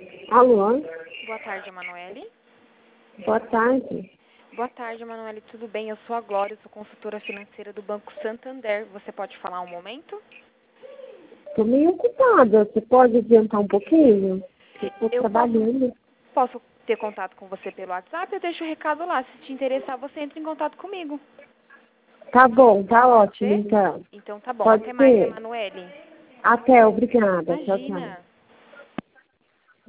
Alô? Boa tarde, Emanuele. Boa tarde. Boa tarde, Emanuele. Tudo bem? Eu sou a Glória, sou consultora financeira do Banco Santander. Você pode falar um momento? Estou meio ocupada. Você pode adiantar um pouquinho? Estou trabalhando. Posso ter contato com você pelo WhatsApp? Eu deixo o recado lá. Se te interessar, você entra em contato comigo. Tá bom, tá ótimo, Pode ser? então. Então tá bom. Pode Até mais, ser. Emanuele. Até, obrigada. Tchau, tchau. Imagina.